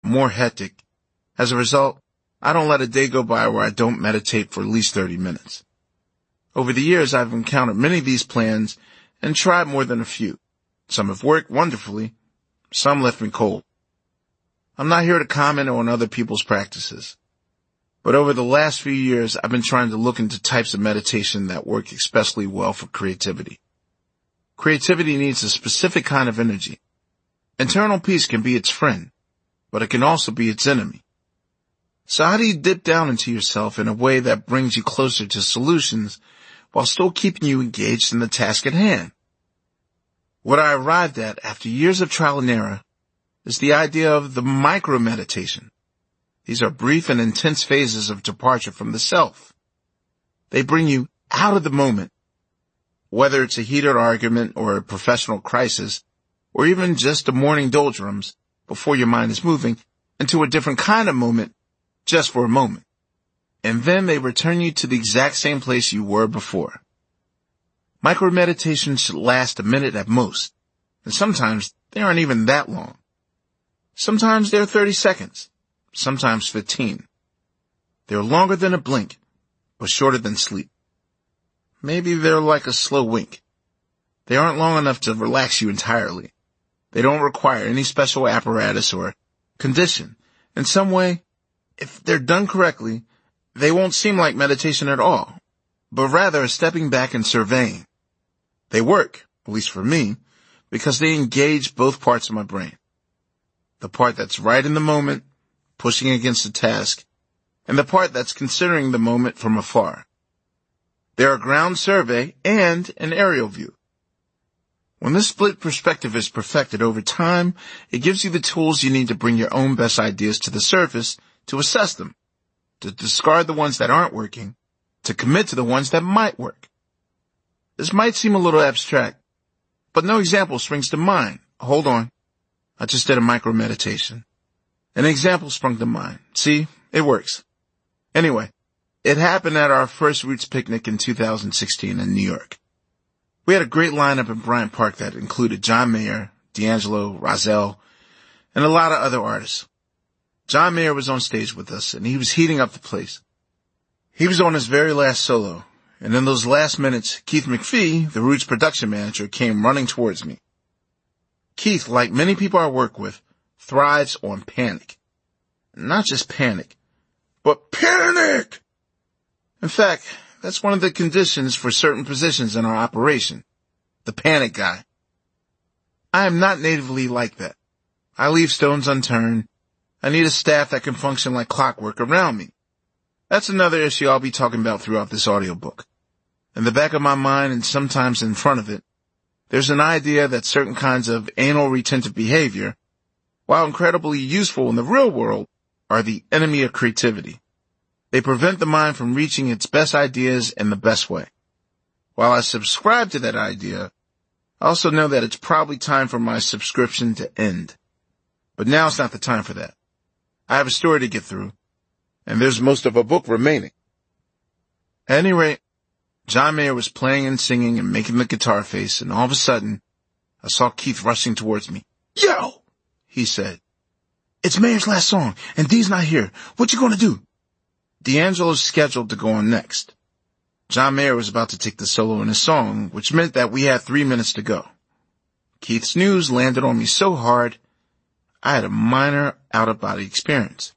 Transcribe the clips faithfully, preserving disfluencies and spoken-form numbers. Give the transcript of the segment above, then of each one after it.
more hectic. As a result, I don't let a day go by where I don't meditate for at least thirty minutes. Over the years, I've encountered many of these plans and tried more than a few. Some have worked wonderfully. Some left me cold. I'm not here to comment on other people's practices. But over the last few years, I've been trying to look into types of meditation that work especially well for creativity. Creativity needs a specific kind of energy. Internal peace can be its friend, but it can also be its enemy. So how do you dip down into yourself in a way that brings you closer to solutions while still keeping you engaged in the task at hand? What I arrived at after years of trial and error is the idea of the micro-meditation. These are brief and intense phases of departure from the self. They bring you out of the moment, whether it's a heated argument or a professional crisis, or even just a morning doldrums before your mind is moving, into a different kind of moment just for a moment. And then they return you to the exact same place you were before. Micro-meditation should last a minute at most, and sometimes they aren't even that long. Sometimes they're thirty seconds, sometimes fifteen. They're longer than a blink, but shorter than sleep. Maybe they're like a slow wink. They aren't long enough to relax you entirely. They don't require any special apparatus or condition. In some way, if they're done correctly, they won't seem like meditation at all, but rather a stepping back and surveying. They work, at least for me, because they engage both parts of my brain. The part that's right in the moment, pushing against the task, and the part that's considering the moment from afar. They're a ground survey and an aerial view. When this split perspective is perfected over time, it gives you the tools you need to bring your own best ideas to the surface, to assess them, to discard the ones that aren't working, to commit to the ones that might work. This might seem a little abstract, but no example springs to mind. Hold on. I just did a micro-meditation. An example sprung to mind. See, it works. Anyway, it happened at our first Roots picnic in two thousand sixteen in New York. We had a great lineup in Bryant Park that included John Mayer, D'Angelo, Rozelle, and a lot of other artists. John Mayer was on stage with us, and he was heating up the place. He was on his very last solo, and in those last minutes, Keith McPhee, the Roots production manager, came running towards me. Keith, like many people I work with, thrives on panic. Not just panic, but panic! In fact, that's one of the conditions for certain positions in our operation. The panic guy. I am not natively like that. I leave stones unturned. I need a staff that can function like clockwork around me. That's another issue I'll be talking about throughout this audiobook. In the back of my mind, and sometimes in front of it, there's an idea that certain kinds of anal retentive behavior, while incredibly useful in the real world, are the enemy of creativity. They prevent the mind from reaching its best ideas in the best way. While I subscribe to that idea, I also know that it's probably time for my subscription to end. But now's not the time for that. I have a story to get through, and there's most of a book remaining. At any rate, John Mayer was playing and singing and making the guitar face, and all of a sudden, I saw Keith rushing towards me. "Yo!" he said. "It's Mayer's last song, and Dee's not here. What you gonna do?" D'Angelo's scheduled to go on next. John Mayer was about to take the solo in his song, which meant that we had three minutes to go. Keith's news landed on me so hard, I had a minor out-of-body experience.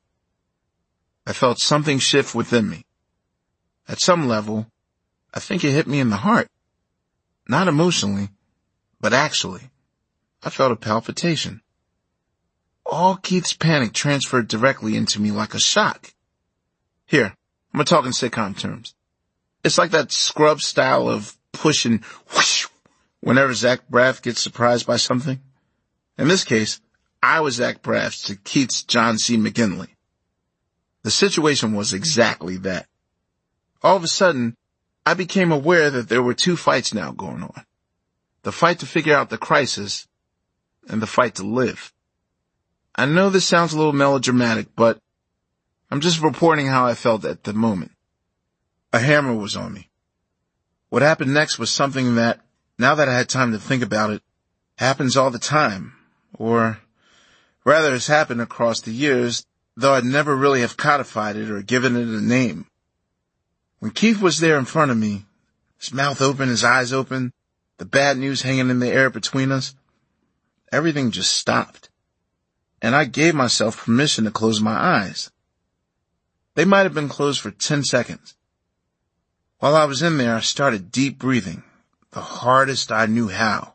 I felt something shift within me. At some level, I think it hit me in the heart. Not emotionally, but actually. I felt a palpitation. All Keith's panic transferred directly into me like a shock. Here, I'm gonna talk in sitcom terms. It's like that Scrubs style of push and whoosh whenever Zach Braff gets surprised by something. In this case, I was Zach Braff to Keith's John C. McGinley. The situation was exactly that. All of a sudden, I became aware that there were two fights now going on. The fight to figure out the crisis and the fight to live. I know this sounds a little melodramatic, but I'm just reporting how I felt at the moment. A hammer was on me. What happened next was something that, now that I had time to think about it, happens all the time. Or Rather, it's happened across the years, though I'd never really have codified it or given it a name. When Keith was there in front of me, his mouth open, his eyes open, the bad news hanging in the air between us, everything just stopped. And I gave myself permission to close my eyes. They might have been closed for ten seconds. While I was in there, I started deep breathing, the hardest I knew how.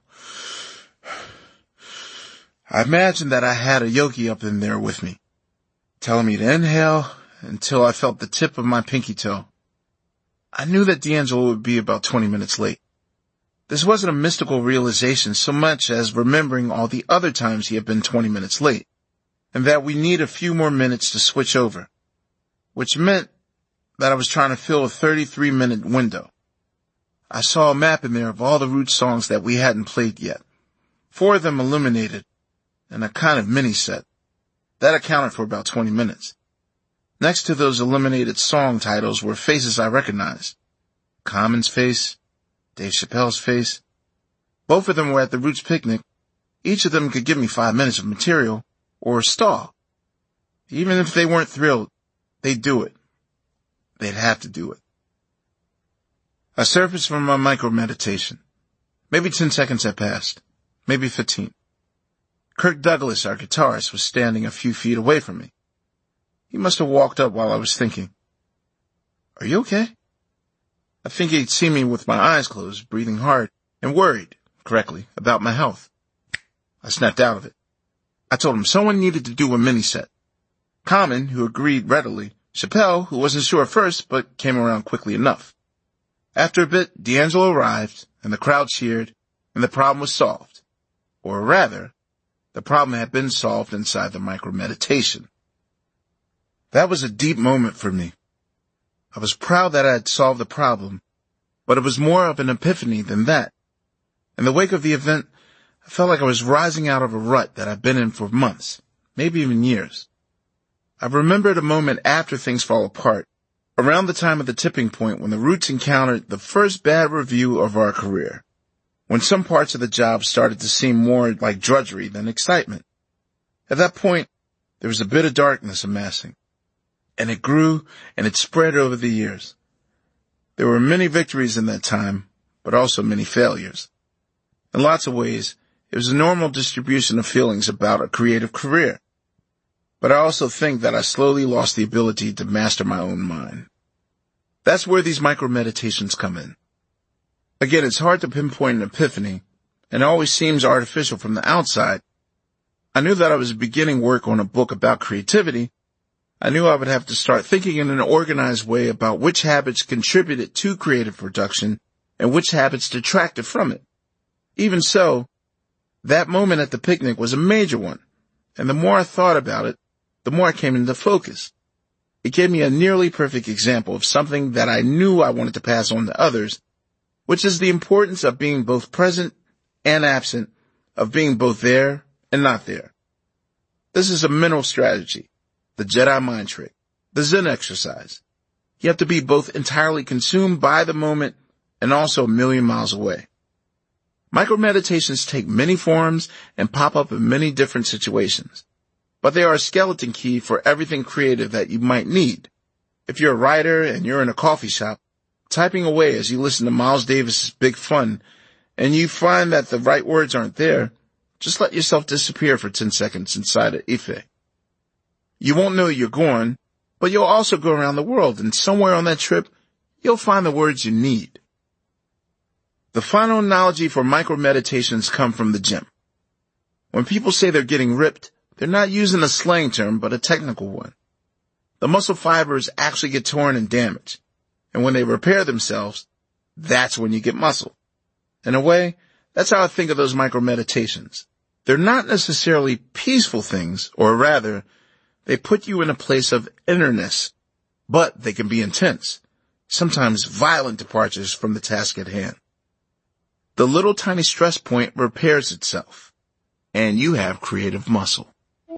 I imagined that I had a yogi up in there with me, telling me to inhale until I felt the tip of my pinky toe. I knew that D'Angelo would be about twenty minutes late. This wasn't a mystical realization so much as remembering all the other times he had been twenty minutes late, and that we need a few more minutes to switch over, which meant that I was trying to fill a thirty-three minute window. I saw a map in there of all the Roots songs that we hadn't played yet, four of them illuminated, and a kind of mini set. That accounted for about twenty minutes. Next to those eliminated song titles were faces I recognized. Common's face, Dave Chappelle's face. Both of them were at the Roots picnic. Each of them could give me five minutes of material, or a stall. Even if they weren't thrilled, they'd do it. They'd have to do it. I surfaced from my micro-meditation. Maybe ten seconds had passed. Maybe fifteen. Kirk Douglas, our guitarist, was standing a few feet away from me. He must have walked up while I was thinking. "Are you okay?" I think he'd seen me with my eyes closed, breathing hard, and worried, correctly, about my health. I snapped out of it. I told him someone needed to do a mini-set. Common, who agreed readily. Chappelle, who wasn't sure at first, but came around quickly enough. After a bit, D'Angelo arrived, and the crowd cheered, and the problem was solved. Or rather, the problem had been solved inside the micro-meditation. That was a deep moment for me. I was proud that I had solved the problem, but it was more of an epiphany than that. In the wake of the event, I felt like I was rising out of a rut that I'd been in for months, maybe even years. I remembered a moment after things fell apart, around the time of the tipping point when the Roots encountered the first bad review of our career, when some parts of the job started to seem more like drudgery than excitement. At that point, there was a bit of darkness amassing, and it grew and it spread over the years. There were many victories in that time, but also many failures. In lots of ways, it was a normal distribution of feelings about a creative career. But I also think that I slowly lost the ability to master my own mind. That's where these micro-meditations come in. Again, it's hard to pinpoint an epiphany, and it always seems artificial from the outside. I knew that I was beginning work on a book about creativity. I knew I would have to start thinking in an organized way about which habits contributed to creative production and which habits detracted from it. Even so, that moment at the picnic was a major one, and the more I thought about it, the more I came into focus. It gave me a nearly perfect example of something that I knew I wanted to pass on to others, which is the importance of being both present and absent, of being both there and not there. This is a mental strategy, the Jedi mind trick, the Zen exercise. You have to be both entirely consumed by the moment and also a million miles away. Micro-meditations take many forms and pop up in many different situations, but they are a skeleton key for everything creative that you might need. If you're a writer and you're in a coffee shop, typing away as you listen to Miles Davis's Big Fun, and you find that the right words aren't there, just let yourself disappear for ten seconds inside an Ife. You won't know you're gone, but you'll also go around the world, and somewhere on that trip, you'll find the words you need. The final analogy for micro-meditations come from the gym. When people say they're getting ripped, they're not using a slang term, but a technical one. The muscle fibers actually get torn and damaged, and when they repair themselves, that's when you get muscle. In a way, that's how I think of those micro-meditations. They're not necessarily peaceful things, or rather, they put you in a place of innerness, but they can be intense, sometimes violent departures from the task at hand. The little tiny stress point repairs itself, and you have creative muscle.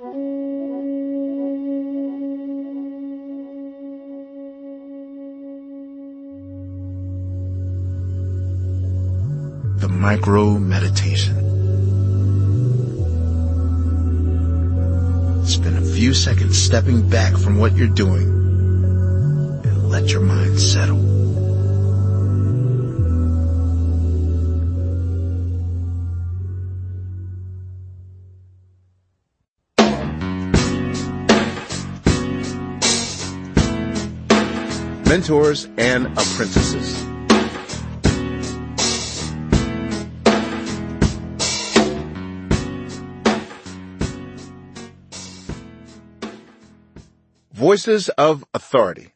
The micro-meditation. few seconds stepping back from what you're doing and let your mind settle. Mentors and apprentices. Voices of authority.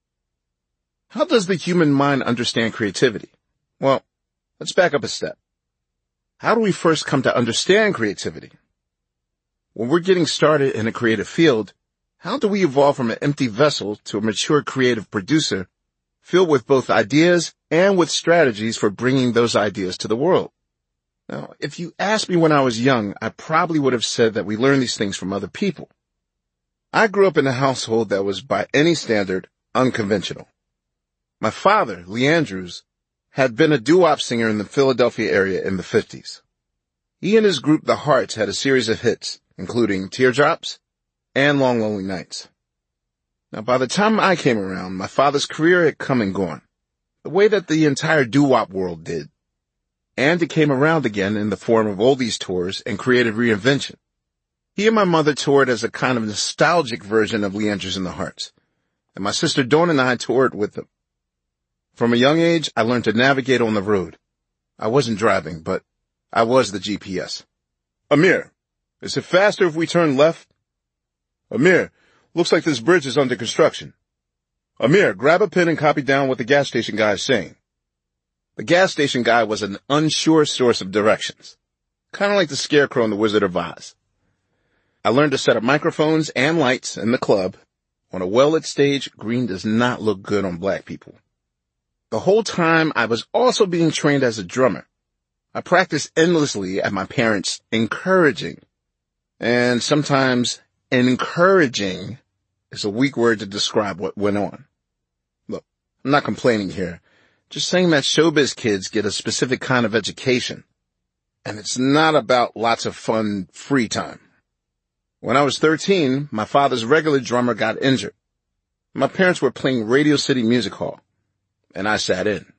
How does the human mind understand creativity? Well, let's back up a step. How do we first come to understand creativity? When we're getting started in a creative field, how do we evolve from an empty vessel to a mature creative producer filled with both ideas and with strategies for bringing those ideas to the world? Now, if you asked me when I was young, I probably would have said that we learn these things from other people. I grew up in a household that was, by any standard, unconventional. My father, Lee Andrews, had been a doo-wop singer in the Philadelphia area in the fifties. He and his group, The Hearts, had a series of hits, including Teardrops and Long Lonely Nights. Now, by the time I came around, my father's career had come and gone, the way that the entire doo-wop world did. And it came around again in the form of oldies tours and creative reinvention. He and my mother toured as a kind of nostalgic version of Lee Andrews and the Hearts, and my sister Dawn and I toured with them. From a young age, I learned to navigate on the road. I wasn't driving, but I was the G P S. Amir, is it faster if we turn left? Amir, looks like this bridge is under construction. Amir, grab a pen and copy down what the gas station guy is saying. The gas station guy was an unsure source of directions, kind of like the Scarecrow in The Wizard of Oz. I learned to set up microphones and lights in the club. On a well-lit stage, green does not look good on black people. The whole time, I was also being trained as a drummer. I practiced endlessly at my parents' encouraging. And sometimes encouraging is a weak word to describe what went on. Look, I'm not complaining here. Just saying that showbiz kids get a specific kind of education. And it's not about lots of fun free time. When I was thirteen, my father's regular drummer got injured. My parents were playing Radio City Music Hall, and I sat in.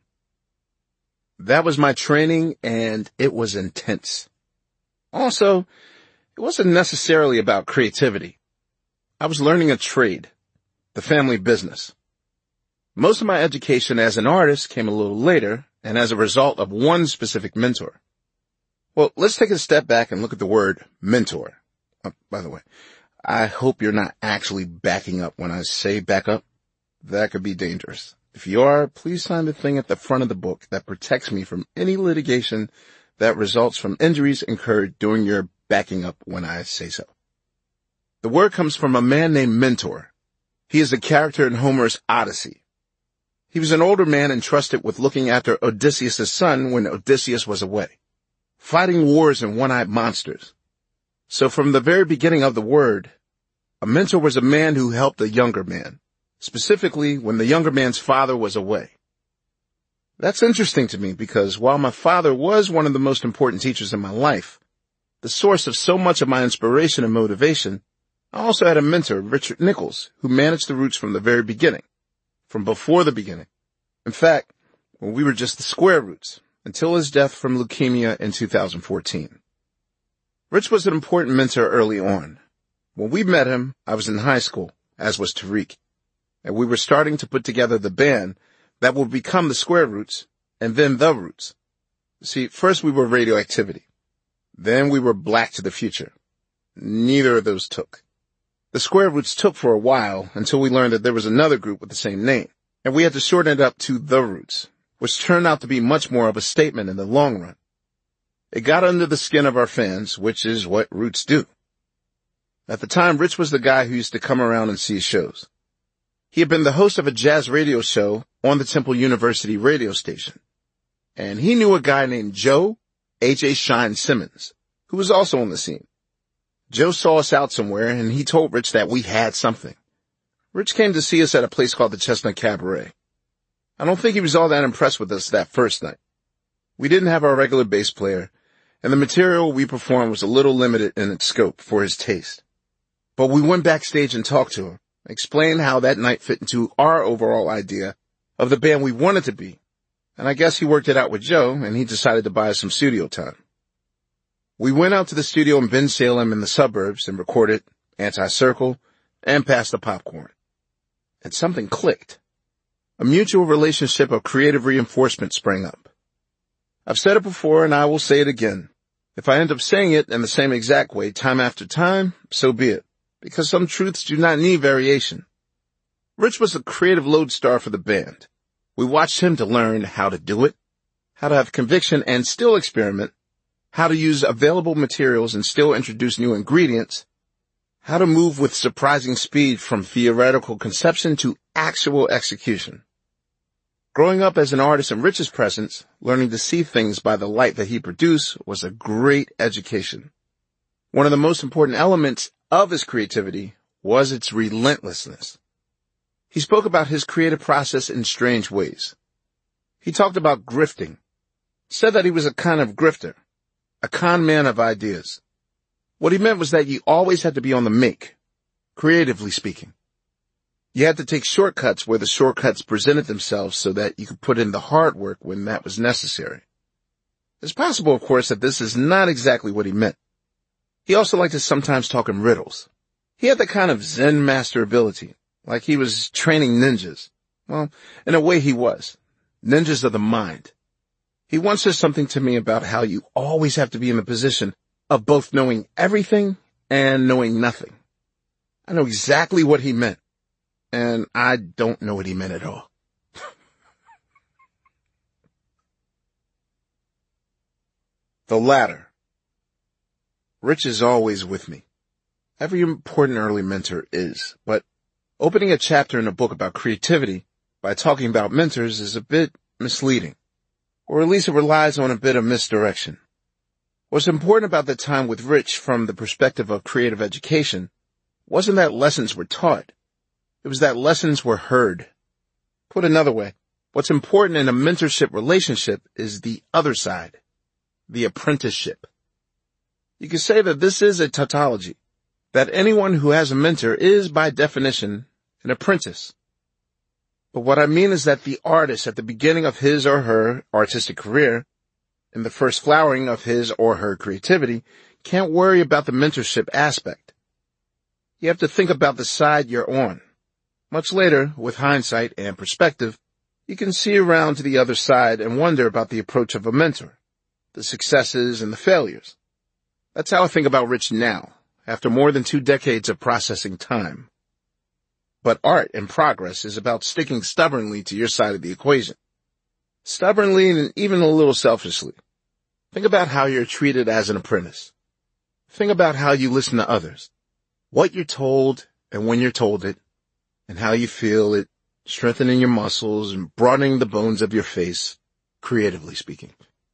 That was my training, and it was intense. Also, it wasn't necessarily about creativity. I was learning a trade, the family business. Most of my education as an artist came a little later, and as a result of one specific mentor. Well, let's take a step back and look at the word mentor. Oh, by the way, I hope you're not actually backing up when I say back up. That could be dangerous. If you are, please sign the thing at the front of the book that protects me from any litigation that results from injuries incurred during your backing up when I say so. The word comes from a man named Mentor. He is a character in Homer's Odyssey. He was an older man entrusted with looking after Odysseus' son when Odysseus was away, fighting wars and one-eyed monsters. So from the very beginning of the word, a mentor was a man who helped a younger man, specifically when the younger man's father was away. That's interesting to me because while my father was one of the most important teachers in my life, the source of so much of my inspiration and motivation, I also had a mentor, Richard Nichols, who managed the Roots from the very beginning, from before the beginning. In fact, when we were just the Square Roots, until his death from leukemia in two thousand fourteen. Rich was an important mentor early on. When we met him, I was in high school, as was Tariq, and we were starting to put together the band that would become the Square Roots, and then the Roots. See, first we were Radioactivity. Then we were Black to the Future. Neither of those took. The Square Roots took for a while until we learned that there was another group with the same name, and we had to shorten it up to The Roots, which turned out to be much more of a statement in the long run. It got under the skin of our fans, which is what Roots do. At the time, Rich was the guy who used to come around and see shows. He had been the host of a jazz radio show on the Temple University radio station. And he knew a guy named Joe A J Shine Simmons, who was also on the scene. Joe saw us out somewhere, and he told Rich that we had something. Rich came to see us at a place called the Chestnut Cabaret. I don't think he was all that impressed with us that first night. We didn't have our regular bass player, and the material we performed was a little limited in its scope for his taste. But we went backstage and talked to him, explained how that night fit into our overall idea of the band we wanted to be. And I guess he worked it out with Joe, and he decided to buy us some studio time. We went out to the studio in Bensalem in the suburbs and recorded Anti-Circle and Pass the Popcorn. And something clicked. A mutual relationship of creative reinforcement sprang up. I've said it before and I will say it again. If I end up saying it in the same exact way time after time, so be it, because some truths do not need variation. Rich was the creative lodestar for the band. We watched him to learn how to do it, how to have conviction and still experiment, how to use available materials and still introduce new ingredients, how to move with surprising speed from theoretical conception to actual execution. Growing up as an artist in Rich's presence, learning to see things by the light that he produced was a great education. One of the most important elements of his creativity was its relentlessness. He spoke about his creative process in strange ways. He talked about grifting, said that he was a kind of grifter, a con man of ideas. What he meant was that you always had to be on the make, creatively speaking. You had to take shortcuts where the shortcuts presented themselves so that you could put in the hard work when that was necessary. It's possible, of course, that this is not exactly what he meant. He also liked to sometimes talk in riddles. He had that kind of Zen master ability, like he was training ninjas. Well, in a way he was. Ninjas of the mind. He once said something to me about how you always have to be in the position of both knowing everything and knowing nothing. I know exactly what he meant, and I don't know what he meant at all. The latter. Rich is always with me. Every important early mentor is, but opening a chapter in a book about creativity by talking about mentors is a bit misleading, or at least it relies on a bit of misdirection. What's important about the time with Rich from the perspective of creative education wasn't that lessons were taught. It was that lessons were heard. Put another way, what's important in a mentorship relationship is the other side, the apprenticeship. You could say that this is a tautology, that anyone who has a mentor is, by definition, an apprentice. But what I mean is that the artist at the beginning of his or her artistic career, in the first flowering of his or her creativity, can't worry about the mentorship aspect. You have to think about the side you're on. Much later, with hindsight and perspective, you can see around to the other side and wonder about the approach of a mentor, the successes and the failures. That's how I think about Rich now, after more than two decades of processing time. But art and progress is about sticking stubbornly to your side of the equation. Stubbornly and even a little selfishly. Think about how you're treated as an apprentice. Think about how you listen to others, what you're told and when you're told it, and how you feel it strengthening your muscles and broadening the bones of your face, creatively speaking.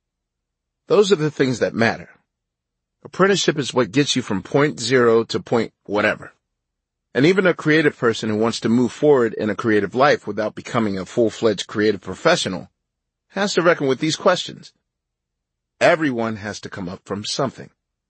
Those are the things that matter. Apprenticeship is what gets you from point zero to point whatever. And even a creative person who wants to move forward in a creative life without becoming a full-fledged creative professional has to reckon with these questions. Everyone has to come up from something.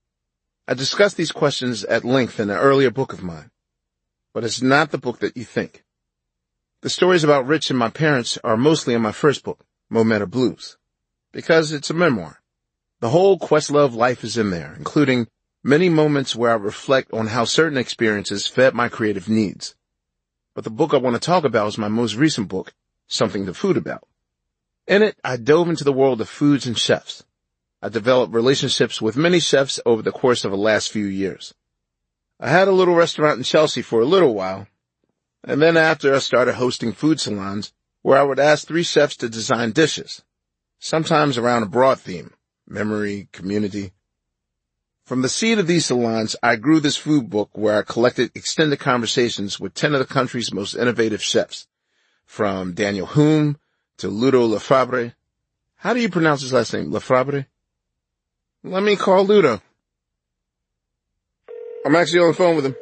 I discussed these questions at length in an earlier book of mine, but it's not the book that you think. The stories about Rich and my parents are mostly in my first book, Momenta Blues, because it's a memoir. The whole Questlove life is in there, including many moments where I reflect on how certain experiences fed my creative needs. But the book I want to talk about is my most recent book, Something to Food About. In it, I dove into the world of foods and chefs. I developed relationships with many chefs over the course of the last few years. I had a little restaurant in Chelsea for a little while, and then after I started hosting food salons where I would ask three chefs to design dishes, sometimes around a broad theme, memory, community. From the seed of these salons, I grew this food book where I collected extended conversations with ten of the country's most innovative chefs, from Daniel Hume to Ludo Lafebre. How do you pronounce his last name? Lafebre? Let me call Ludo. I'm actually on the phone with him.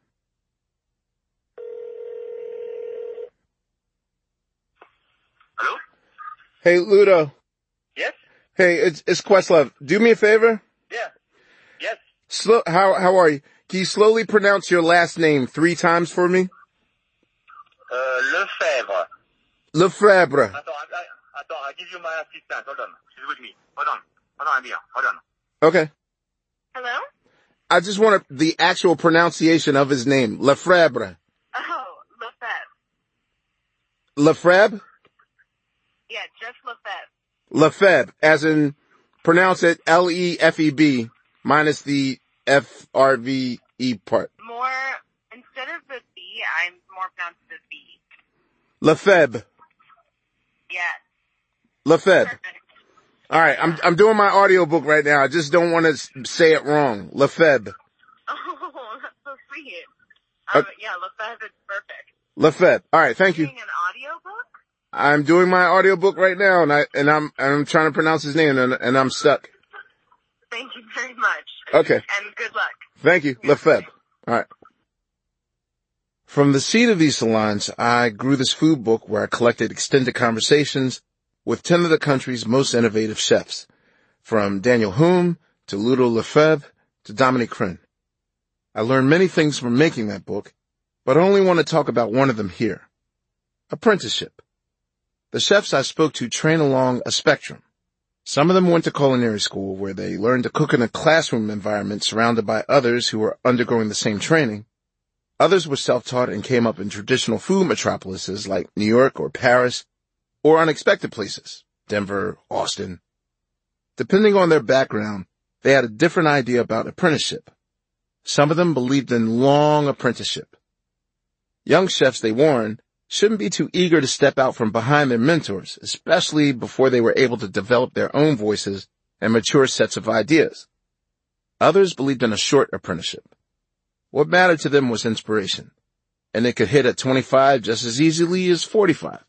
Hello? Hey, Ludo. Yes? Hey, it's, it's Questlove. Do me a favor. Yeah. Yes. Slow, how, how are you? Can you slowly pronounce your last name three times for me? Uh, Lefebvre. Lefebvre. Attends, I, attends, I'll give you my assistant. Hold on. She's with me. Hold on. Hold on, Amir. Hold on. Okay. Hello? I just want the actual pronunciation of his name. Lefebvre. Oh, Lefebvre. Lefebvre? Yeah, just Lefebvre. Lefebvre, as in, pronounce it L E F E B, minus the F R V E part. More, instead of the B, I'm more pronounced the B. Lefebvre. Yes. Lefebvre. Perfect. All right, I'm I'm doing my audiobook right now. I just don't want to say it wrong. Lefebvre. Oh, that's so sweet. Um, Uh, yeah, Lefebvre is perfect. Lefebvre. All right, thank you. Doing an audiobook? I'm doing my audiobook right now, and I and I'm and I'm trying to pronounce his name, and and I'm stuck. Thank you very much. Okay. And good luck. Thank you, Lefebvre. All right. From the seed of these salons, I grew this food book where I collected extended conversations with ten of the country's most innovative chefs, from Daniel Humm to Ludo Lefebvre to Dominique Crenn. I learned many things from making that book, but I only want to talk about one of them here: apprenticeship. The chefs I spoke to train along a spectrum. Some of them went to culinary school where they learned to cook in a classroom environment surrounded by others who were undergoing the same training. Others were self-taught and came up in traditional food metropolises like New York or Paris, or unexpected places, Denver, Austin. Depending on their background, they had a different idea about apprenticeship. Some of them believed in long apprenticeship. Young chefs, they warned, shouldn't be too eager to step out from behind their mentors, especially before they were able to develop their own voices and mature sets of ideas. Others believed in a short apprenticeship. What mattered to them was inspiration, and it could hit at twenty-five just as easily as forty-five.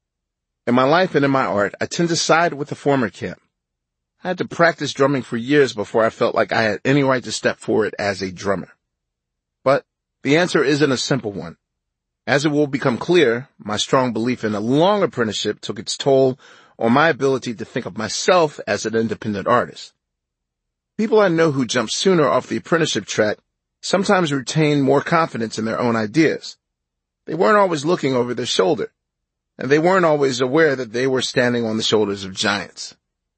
In my life and in my art, I tend to side with the former camp. I had to practice drumming for years before I felt like I had any right to step forward as a drummer. But the answer isn't a simple one. As it will become clear, my strong belief in a long apprenticeship took its toll on my ability to think of myself as an independent artist. People I know who jump sooner off the apprenticeship track sometimes retain more confidence in their own ideas. They weren't always looking over their shoulder, and they weren't always aware that they were standing on the shoulders of giants.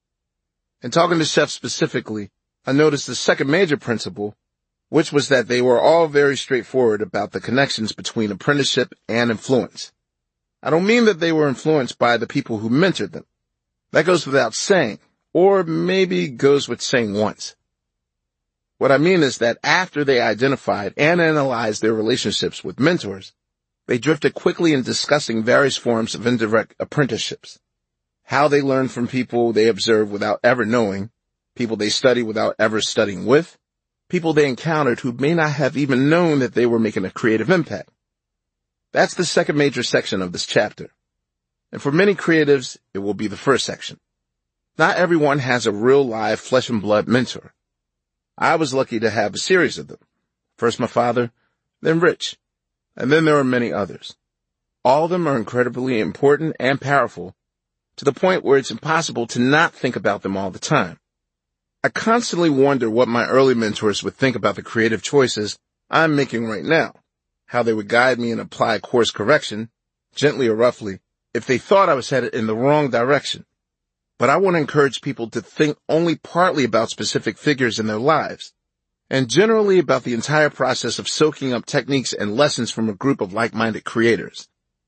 In talking to chefs specifically, I noticed the second major principle, which was that they were all very straightforward about the connections between apprenticeship and influence. I don't mean that they were influenced by the people who mentored them. That goes without saying, or maybe goes with saying once. What I mean is that after they identified and analyzed their relationships with mentors, they drifted quickly in discussing various forms of indirect apprenticeships. How they learned from people they observed without ever knowing, people they studied without ever studying with, people they encountered who may not have even known that they were making a creative impact. That's the second major section of this chapter. And for many creatives, it will be the first section. Not everyone has a real live flesh and blood mentor. I was lucky to have a series of them. First my father, then Rich, and then there are many others. All of them are incredibly important and powerful to the point where it's impossible to not think about them all the time. I constantly wonder what my early mentors would think about the creative choices I'm making right now, how they would guide me and apply course correction, gently or roughly, if they thought I was headed in the wrong direction. But I want to encourage people to think only partly about specific figures in their lives, and generally about the entire process of soaking up techniques and lessons from a group of like-minded creators.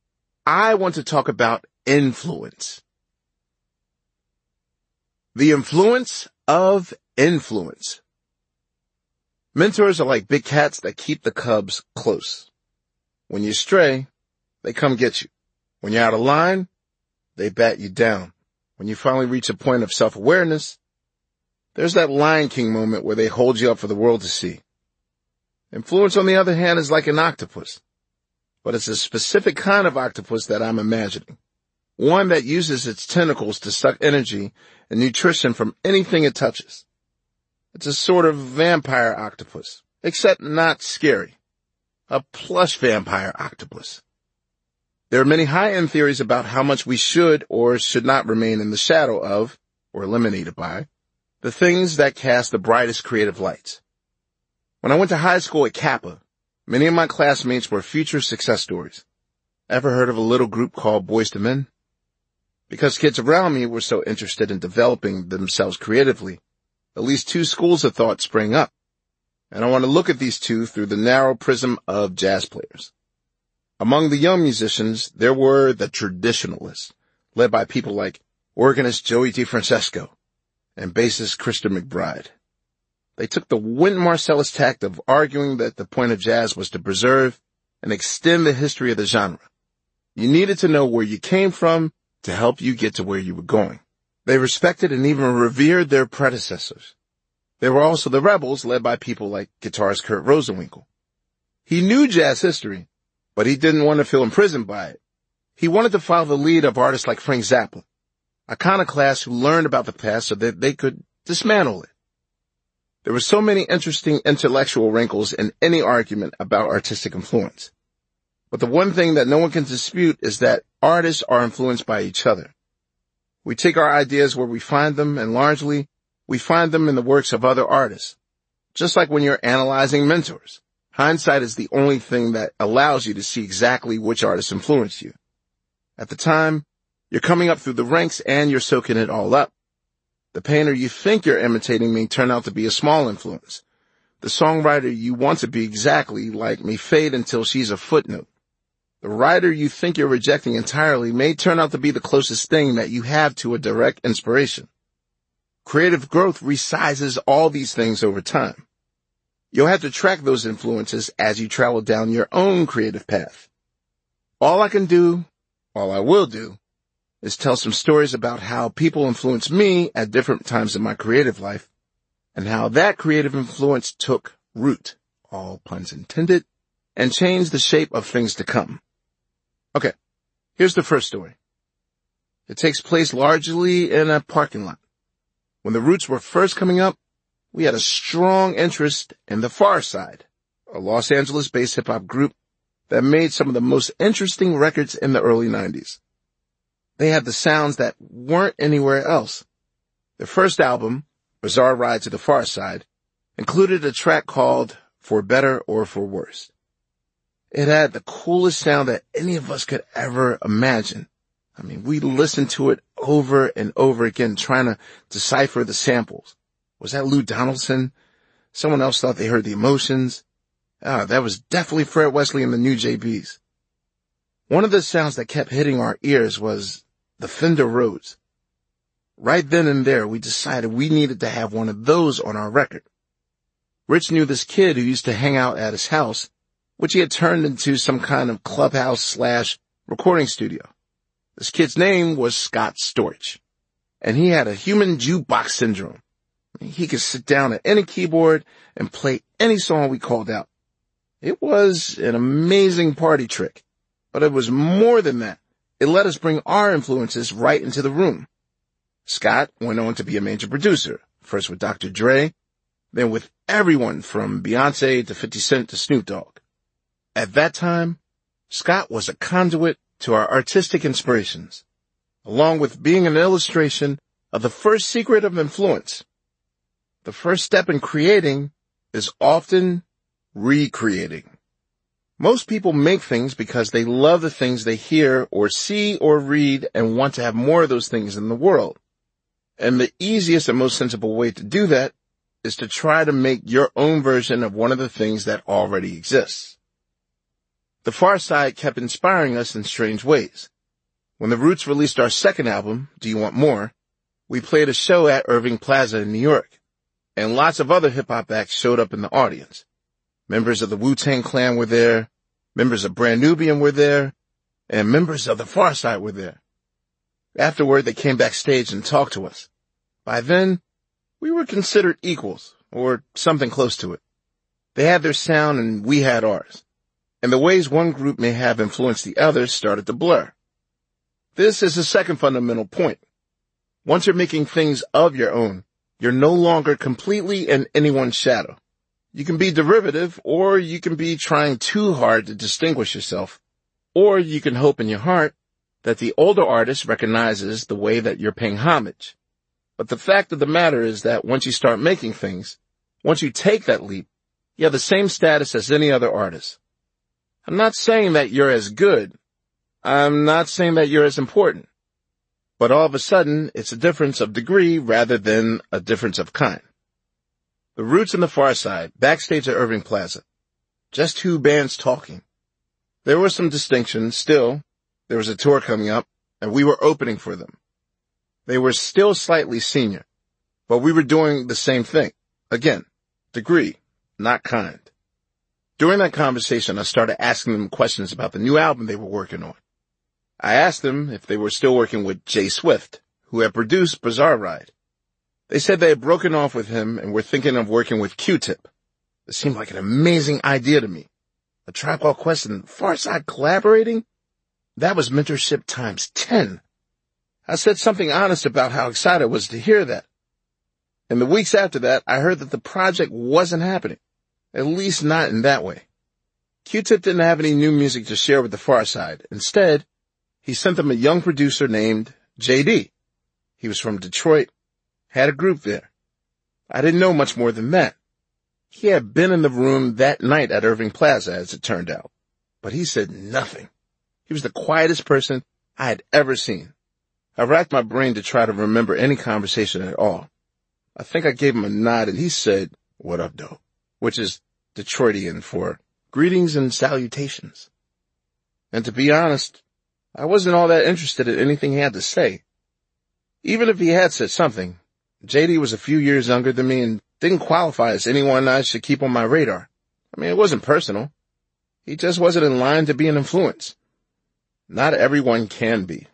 I want to talk about influence. The influence of influence. Mentors are like big cats that keep the cubs close. When you stray, they come get you. When you're out of line, they bat you down. When you finally reach a point of self-awareness, there's that Lion King moment where they hold you up for the world to see. Influence, on the other hand, is like an octopus, but it's a specific kind of octopus that I'm imagining. One that uses its tentacles to suck energy and nutrition from anything it touches. It's a sort of vampire octopus, except not scary. A plush vampire octopus. There are many high-end theories about how much we should or should not remain in the shadow of, or eliminated by, the things that cast the brightest creative lights. When I went to high school at Kappa, many of my classmates were future success stories. Ever heard of a little group called Boyz two Men? Because kids around me were so interested in developing themselves creatively, at least two schools of thought sprang up. And I want to look at these two through the narrow prism of jazz players. Among the young musicians, there were the traditionalists, led by people like organist Joey DeFrancesco and bassist Christian McBride. They took the Wynton Marsalis tact of arguing that the point of jazz was to preserve and extend the history of the genre. You needed to know where you came from to help you get to where you were going. They respected and even revered their predecessors. They were also the rebels, led by people like guitarist Kurt Rosenwinkel. He knew jazz history, but he didn't want to feel imprisoned by it. He wanted to follow the lead of artists like Frank Zappa, iconoclasts who learned about the past so that they could dismantle it. There were so many interesting intellectual wrinkles in any argument about artistic influence. But the one thing that no one can dispute is that artists are influenced by each other. We take our ideas where we find them, and largely, we find them in the works of other artists. Just like when you're analyzing mentors, hindsight is the only thing that allows you to see exactly which artists influenced you. At the time, you're coming up through the ranks and you're soaking it all up. The painter you think you're imitating may turn out to be a small influence. The songwriter you want to be exactly like may fade until she's a footnote. The writer you think you're rejecting entirely may turn out to be the closest thing that you have to a direct inspiration. Creative growth resizes all these things over time. You'll have to track those influences as you travel down your own creative path. All I can do, all I will do, is tell some stories about how people influenced me at different times in my creative life, and how that creative influence took root, all puns intended, and changed the shape of things to come. Okay, here's the first story. It takes place largely in a parking lot. When the Roots were first coming up, we had a strong interest in the Far Side, a Los Angeles-based hip-hop group that made some of the most interesting records in the early nineties. They had the sounds that weren't anywhere else. Their first album, Bizarre Ride to the Far Side, included a track called For Better or For Worse. It had the coolest sound that any of us could ever imagine. I mean, we listened to it over and over again, trying to decipher the samples. Was that Lou Donaldson? Someone else thought they heard the Emotions. Ah, that was definitely Fred Wesley and the New J Bs. One of the sounds that kept hitting our ears was the Fender Rhodes. Right then and there, we decided we needed to have one of those on our record. Rich knew this kid who used to hang out at his house, which he had turned into some kind of clubhouse slash recording studio. This kid's name was Scott Storch, and he had a human jukebox syndrome. He could sit down at any keyboard and play any song we called out. It was an amazing party trick, but it was more than that. It let us bring our influences right into the room. Scott went on to be a major producer, first with Doctor Dre, then with everyone from Beyonce to fifty Cent to Snoop Dogg. At that time, Scott was a conduit to our artistic inspirations, along with being an illustration of the first secret of influence. The first step in creating is often recreating. Most people make things because they love the things they hear or see or read and want to have more of those things in the world. And the easiest and most sensible way to do that is to try to make your own version of one of the things that already exists. The Far Side kept inspiring us in strange ways. When the Roots released our second album, Do You Want More?, we played a show at Irving Plaza in New York, and lots of other hip-hop acts showed up in the audience. Members of the Wu-Tang Clan were there, members of Brand Nubian were there, and members of the Far Side were there. Afterward, they came backstage and talked to us. By then, we were considered equals, or something close to it. They had their sound and we had ours. And the ways one group may have influenced the other started to blur. This is the second fundamental point. Once you're making things of your own, you're no longer completely in anyone's shadow. You can be derivative, or you can be trying too hard to distinguish yourself, or you can hope in your heart that the older artist recognizes the way that you're paying homage. But the fact of the matter is that once you start making things, once you take that leap, You have the same status as any other artist. I'm not saying that you're as good. I'm not saying that you're as important. But all of a sudden, it's a difference of degree rather than a difference of kind. The Roots and the Pharcyde, backstage at Irving Plaza. Just two bands talking. There were some distinctions. Still, there was a tour coming up, and we were opening for them. They were still slightly senior, but we were doing the same thing. Again, degree, not kind. During that conversation, I started asking them questions about the new album they were working on. I asked them if they were still working with Jay Swift, who had produced Bizarre Ride. They said they had broken off with him and were thinking of working with Q-Tip. It seemed like an amazing idea to me. A Tribe Called Quest and Pharcyde collaborating? That was mentorship times ten. I said something honest about how excited I was to hear that. In the weeks after that, I heard that the project wasn't happening, at least not in that way. Q-Tip didn't have any new music to share with the Pharcyde. Instead, he sent them a young producer named J D. He was from Detroit, had a group there. I didn't know much more than that. He had been in the room that night at Irving Plaza, as it turned out, but he said nothing. He was the quietest person I had ever seen. I racked my brain to try to remember any conversation at all. I think I gave him a nod and he said, "What up, though?" which is Detroitian for greetings and salutations. And to be honest, I wasn't all that interested in anything he had to say. Even if he had said something, J D was a few years younger than me and didn't qualify as anyone I should keep on my radar. I mean, it wasn't personal. He just wasn't in line to be an influence. Not everyone can be.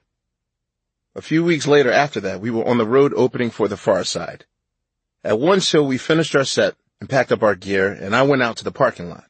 A few weeks later after that, we were on the road opening for the Pharcyde. At one show, we finished our set and packed up our gear, and I went out to the parking lot.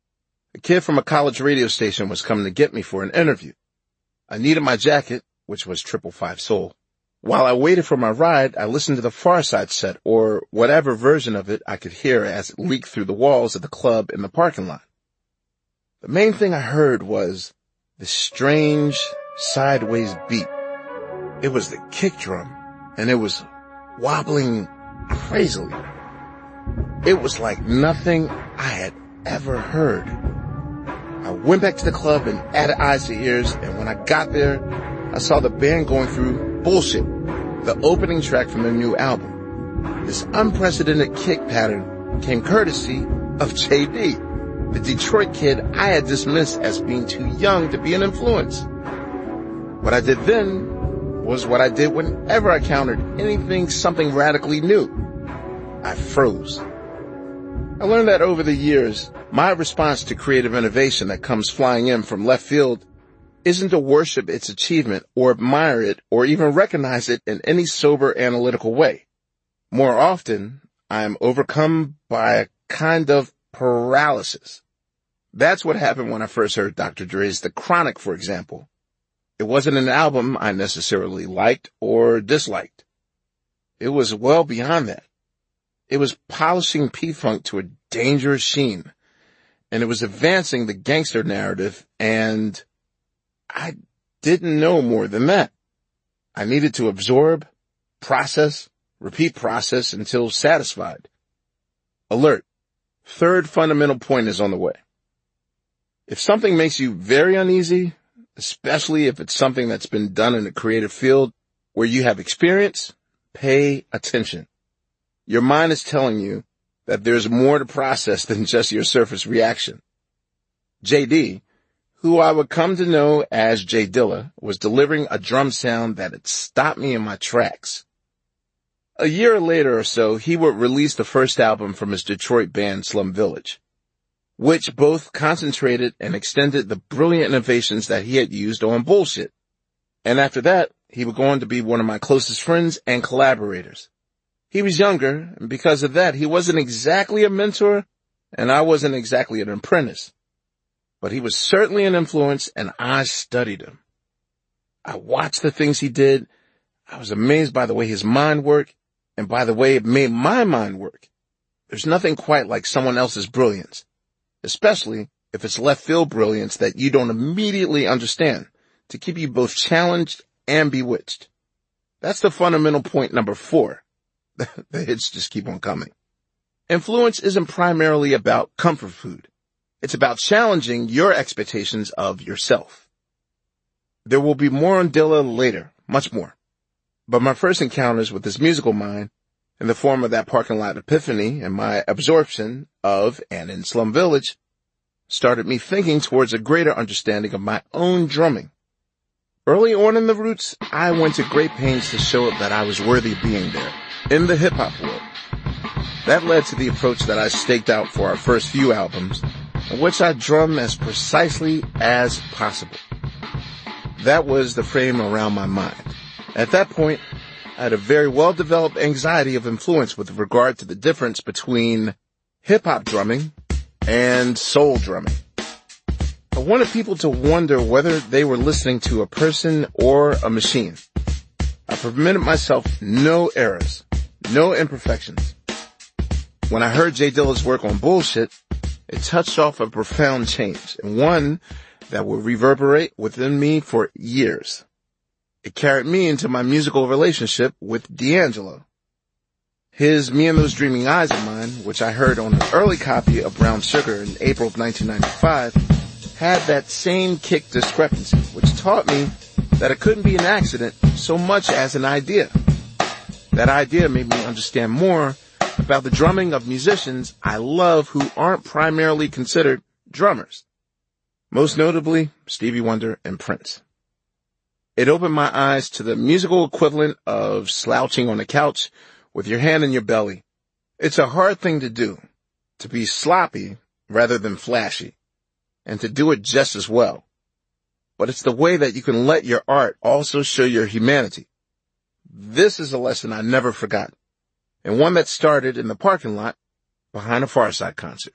A kid from a college radio station was coming to get me for an interview. I needed my jacket, which was Triple Five Soul. While I waited for my ride, I listened to the Pharcyde set, or whatever version of it I could hear as it leaked through the walls of the club in the parking lot. The main thing I heard was this strange, sideways beat. It was the kick drum, and it was wobbling crazily. It was like nothing I had ever heard. I went back to the club and added eyes to ears, and when I got there, I saw the band going through Bullshit, the opening track from their new album. This unprecedented kick pattern came courtesy of J D, the Detroit kid I had dismissed as being too young to be an influence. What I did then was what I did whenever I encountered anything, something radically new. I froze. I learned that over the years, my response to creative innovation that comes flying in from left field isn't to worship its achievement or admire it or even recognize it in any sober analytical way. More often, I am overcome by a kind of paralysis. That's what happened when I first heard Doctor Dre's The Chronic, for example. It wasn't an album I necessarily liked or disliked. It was well beyond that. It was polishing P-Funk to a dangerous sheen, and it was advancing the gangster narrative, and I didn't know more than that. I needed to absorb, process, repeat process until satisfied. Alert. Third fundamental point is on the way. If something makes you very uneasy, especially if it's something that's been done in a creative field where you have experience, pay attention. Your mind is telling you that there's more to process than just your surface reaction. J D, who I would come to know as J Dilla, was delivering a drum sound that had stopped me in my tracks. A year later or so, he would release the first album from his Detroit band Slum Village, which both concentrated and extended the brilliant innovations that he had used on Bullshit. And after that, he would go on to be one of my closest friends and collaborators. He was younger, and because of that, he wasn't exactly a mentor, and I wasn't exactly an apprentice. But he was certainly an influence, and I studied him. I watched the things he did. I was amazed by the way his mind worked, and by the way it made my mind work. There's nothing quite like someone else's brilliance, especially if it's left field brilliance that you don't immediately understand, to keep you both challenged and bewitched. That's the fundamental point number four. The hits just keep on coming. Influence isn't primarily about comfort food. It's about challenging your expectations of yourself. There will be more on Dilla later, much more. But my first encounters with this musical mind, in the form of that parking lot epiphany and my absorption of and in Slum Village, started me thinking towards a greater understanding of my own drumming. Early on in the Roots, I went to great pains to show that I was worthy of being there, in the hip-hop world. That led to the approach that I staked out for our first few albums, in which I drum as precisely as possible. That was the frame around my mind. At that point, I had a very well-developed anxiety of influence with regard to the difference between hip-hop drumming and soul drumming. I wanted people to wonder whether they were listening to a person or a machine. I permitted myself no errors, no imperfections. When I heard J Dilla's work on Bullshit, it touched off a profound change, and one that will reverberate within me for years. It carried me into my musical relationship with D'Angelo. His Me and Those Dreaming Eyes of Mine, which I heard on an early copy of Brown Sugar in April of nineteen ninety-five, had that same kick discrepancy, which taught me that it couldn't be an accident so much as an idea. That idea made me understand more about the drumming of musicians I love who aren't primarily considered drummers. Most notably, Stevie Wonder and Prince. It opened my eyes to the musical equivalent of slouching on the couch with your hand in your belly. It's a hard thing to do, to be sloppy rather than flashy, and to do it just as well. But it's the way that you can let your art also show your humanity. This is a lesson I never forgot, and one that started in the parking lot behind a Pharcyde concert.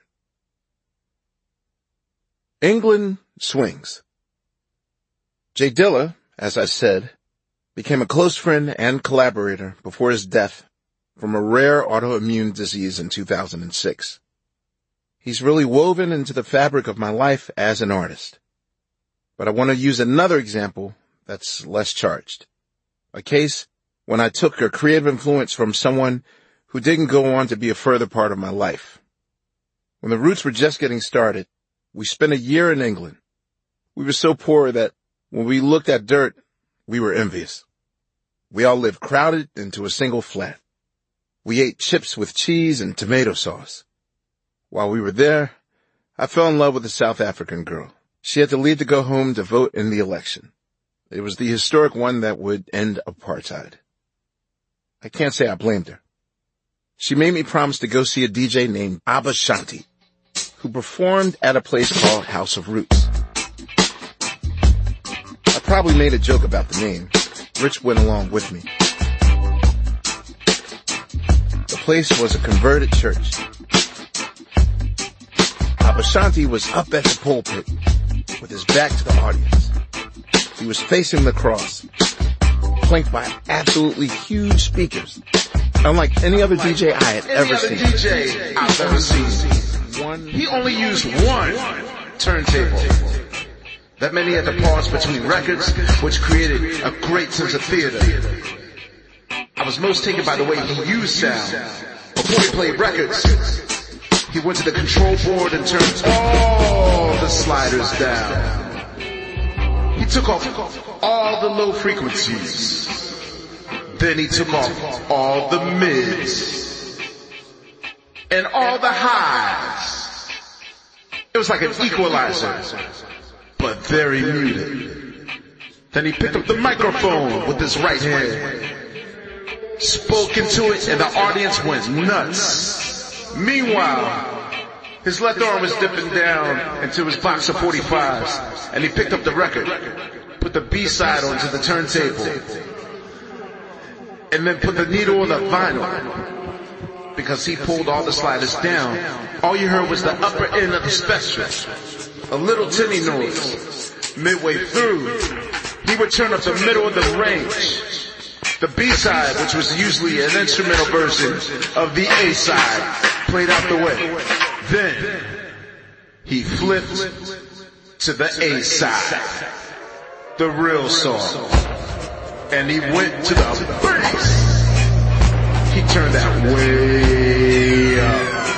England swings. J Dilla, as I said, became a close friend and collaborator before his death from a rare autoimmune disease in two thousand six. He's really woven into the fabric of my life as an artist. But I want to use another example that's less charged. A case when I took a creative influence from someone who didn't go on to be a further part of my life. When the Roots were just getting started, we spent a year in England. We were so poor that when we looked at dirt, we were envious. We all lived crowded into a single flat. We ate chips with cheese and tomato sauce. While we were there, I fell in love with a South African girl. She had to leave to go home to vote in the election. It was the historic one that would end apartheid. I can't say I blamed her. She made me promise to go see a D J named Abba Shanti, who performed at a place called House of Roots. I probably made a joke about the name. Rich went along with me. The place was a converted church. Abba Shanti was up at the pulpit with his back to the audience. He was facing the cross, flanked by absolutely huge speakers, unlike any other D J I had ever seen. D J I've ever seen. One, he only used one turntable. That many had to pause between records, which created a great sense of theater. I was most taken by the way he used sound. Before he played records, he went to the control board and turned all the sliders down. He took off all the low frequencies. Then he took off all the mids and all the highs. It was like an equalizer, but very muted. Then he picked up the microphone with his right hand, spoke into it, and the audience went nuts. Meanwhile, his left arm was dipping down into his box of forty-fives, and he picked up the record, put the B-side onto the turntable, and then put the needle on the vinyl. Because he pulled all the sliders down, all you heard was the upper end of the spectrum, a little tinny noise. Midway through, he would turn up the middle of the range. The B-side, which was usually an instrumental version of the A-side, played out the way. Then, he flipped to the A-side, the real song, and he went to the bass. He turned that way up.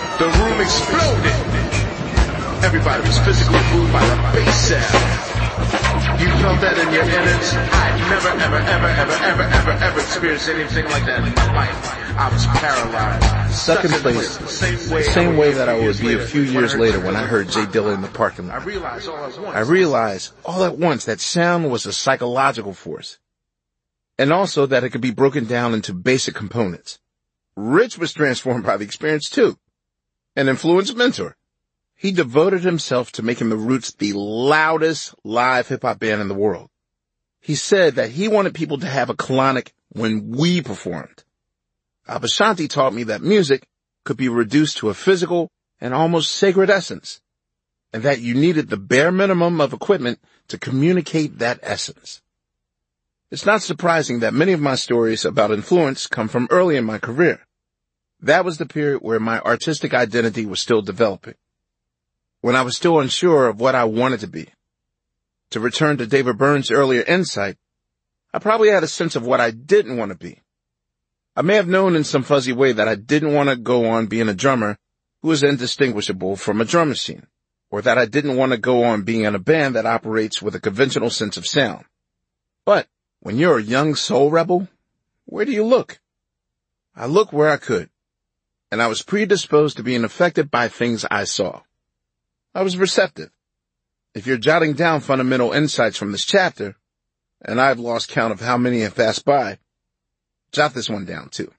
exploded. Everybody was physically moved by the bass sound. You felt that in your innards. I never, ever, ever, ever, ever, ever, ever experienced anything like that in my life. I was paralyzed. Second place, Same way, same way that I would be a few years later when I heard Jay Dilla in the parking I lot. realized all at once. I realized all at once that sound was a psychological force, and also that it could be broken down into basic components. Rich was transformed by the experience too. An influence mentor. He devoted himself to making the Roots the loudest live hip-hop band in the world. He said that he wanted people to have a colonic when we performed. Abashanti taught me that music could be reduced to a physical and almost sacred essence, and that you needed the bare minimum of equipment to communicate that essence. It's not surprising that many of my stories about influence come from early in my career. That was the period where my artistic identity was still developing, when I was still unsure of what I wanted to be. To return to David Byrne's earlier insight, I probably had a sense of what I didn't want to be. I may have known in some fuzzy way that I didn't want to go on being a drummer who was indistinguishable from a drum machine, or that I didn't want to go on being in a band that operates with a conventional sense of sound. But when you're a young soul rebel, where do you look? I looked where I could, and I was predisposed to being affected by things I saw. I was receptive. If you're jotting down fundamental insights from this chapter, and I've lost count of how many have passed by, jot this one down too.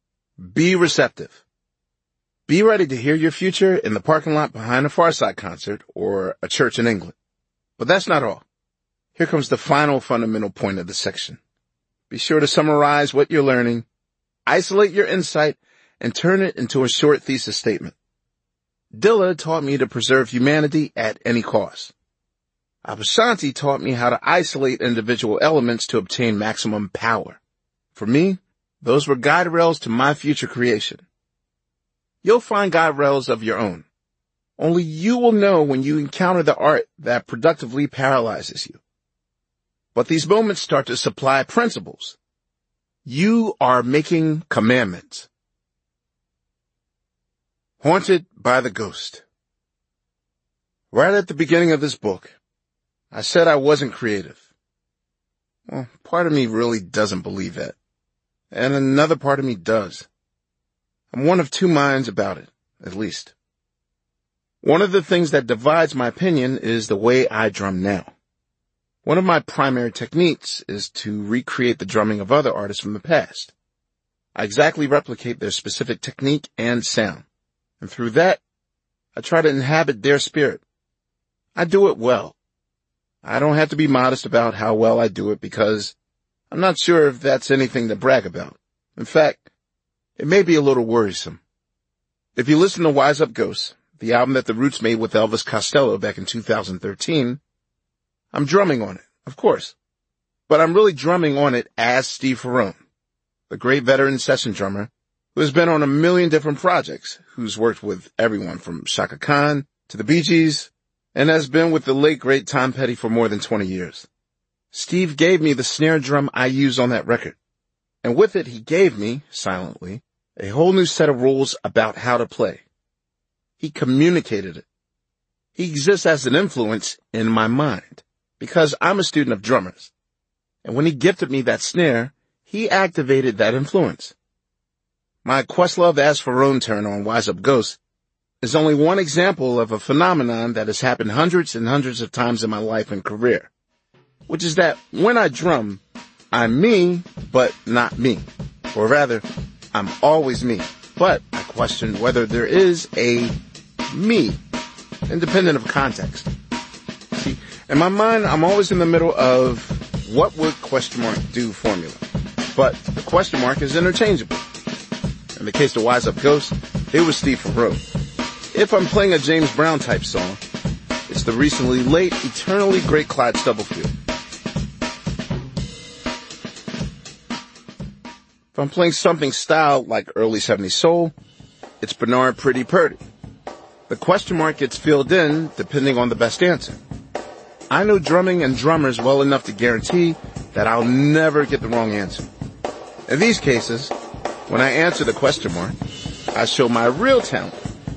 Be receptive. Be ready to hear your future in the parking lot behind a Pharcyde concert or a church in England. But that's not all. Here comes the final fundamental point of the section. Be sure to summarize what you're learning, isolate your insight, and turn it into a short thesis statement. Dilla taught me to preserve humanity at any cost. Abashanti taught me how to isolate individual elements to obtain maximum power. For me, those were guide rails to my future creation. You'll find guide rails of your own. Only you will know when you encounter the art that productively paralyzes you. But these moments start to supply principles. You are making commandments. Haunted by the Ghost. Right at the beginning of this book, I said I wasn't creative. Well, part of me really doesn't believe that. And another part of me does. I'm one of two minds about it, at least. One of the things that divides my opinion is the way I drum now. One of my primary techniques is to recreate the drumming of other artists from the past. I exactly replicate their specific technique and sound. And through that, I try to inhabit their spirit. I do it well. I don't have to be modest about how well I do it because I'm not sure if that's anything to brag about. In fact, it may be a little worrisome. If you listen to Wise Up Ghost, the album that the Roots made with Elvis Costello back in two thousand thirteen, I'm drumming on it, of course. But I'm really drumming on it as Steve Ferrone, the great veteran session drummer who has been on a million different projects, who's worked with everyone from Chaka Khan to the Bee Gees, and has been with the late great Tom Petty for more than twenty years. Steve gave me the snare drum I use on that record. And with it, he gave me, silently, a whole new set of rules about how to play. He communicated it. He exists as an influence in my mind, because I'm a student of drummers. And when he gifted me that snare, he activated that influence. My Questlove as Ferrone turn on Wise Up Ghost is only one example of a phenomenon that has happened hundreds and hundreds of times in my life and career, which is that when I drum, I'm me, but not me. Or rather, I'm always me, but I question whether there is a me, independent of context. See, in my mind, I'm always in the middle of what would question mark do formula, but the question mark is interchangeable. In the case of Wise Up Ghost, it was Steve Ferrone. If I'm playing a James Brown type song, it's the recently late, eternally great Clyde Stubblefield. If I'm playing something styled like early seventies soul, it's Bernard Pretty Purdy. The question mark gets filled in depending on the best answer. I know drumming and drummers well enough to guarantee that I'll never get the wrong answer. In these cases, when I answer the question mark, I show my real talent,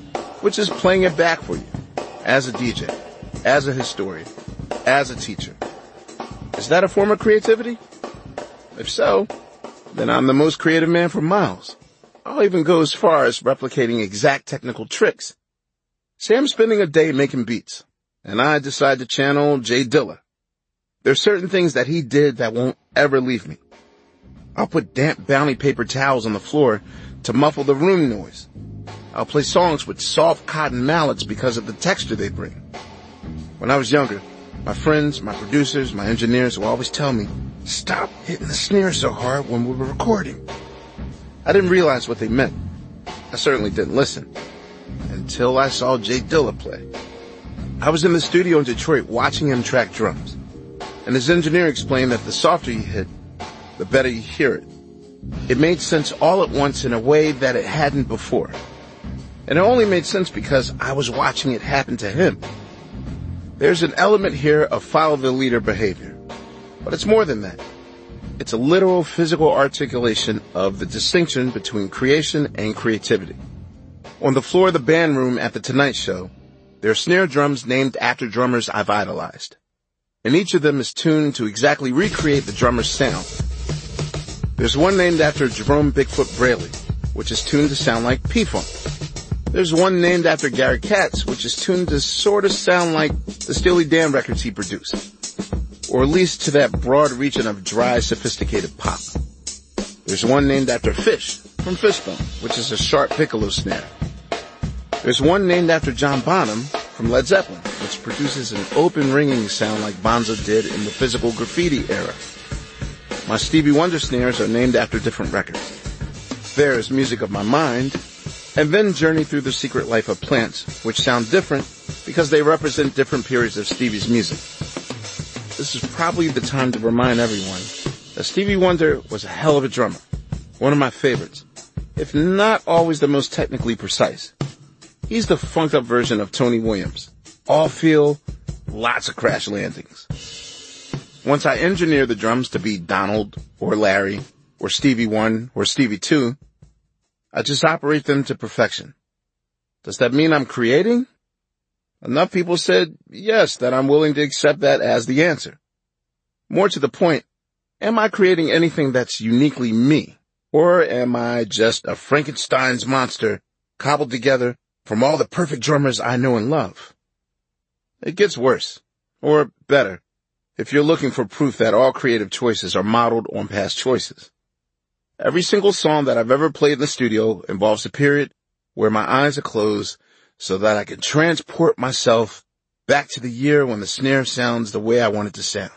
which is playing it back for you, as a D J, as a historian, as a teacher. Is that a form of creativity? If so, then I'm the most creative man for miles. I'll even go as far as replicating exact technical tricks. Say I'm spending a day making beats, and I decide to channel Jay Dilla. There's certain things that he did that won't ever leave me. I'll put damp bounty paper towels on the floor to muffle the room noise. I'll play songs with soft cotton mallets because of the texture they bring. When I was younger, my friends, my producers, my engineers would always tell me, stop hitting the snare so hard when we were recording. I didn't realize what they meant. I certainly didn't listen. Until I saw Jay Dilla play. I was in the studio in Detroit watching him track drums. And his engineer explained that the softer you hit, the better you hear it. It made sense all at once in a way that it hadn't before. And it only made sense because I was watching it happen to him. There's an element here of follow the leader behavior. But it's more than that. It's a literal physical articulation of the distinction between creation and creativity. On the floor of the band room at the Tonight Show, there are snare drums named after drummers I've idolized. And each of them is tuned to exactly recreate the drummer's sound. There's one named after Jerome Bigfoot Braley, which is tuned to sound like P-Funk. There's one named after Gary Katz, which is tuned to sort of sound like the Steely Dan records he produced. Or at least to that broad region of dry, sophisticated pop. There's one named after Fish, from Fishbone, which is a sharp piccolo snare. There's one named after John Bonham, from Led Zeppelin, which produces an open ringing sound like Bonzo did in the Physical Graffiti era. My Stevie Wonder snares are named after different records. There is Music of My Mind, and then Journey Through the Secret Life of Plants, which sound different because they represent different periods of Stevie's music. This is probably the time to remind everyone that Stevie Wonder was a hell of a drummer, one of my favorites, if not always the most technically precise. He's the funked up version of Tony Williams. All feel, lots of crash landings. Once I engineer the drums to be Donald, or Larry, or Stevie one, or Stevie two, I just operate them to perfection. Does that mean I'm creating? Enough people said yes, that I'm willing to accept that as the answer. More to the point, am I creating anything that's uniquely me? Or am I just a Frankenstein's monster cobbled together from all the perfect drummers I know and love? It gets worse, or better, if you're looking for proof that all creative choices are modeled on past choices. Every single song that I've ever played in the studio involves a period where my eyes are closed so that I can transport myself back to the year when the snare sounds the way I want it to sound.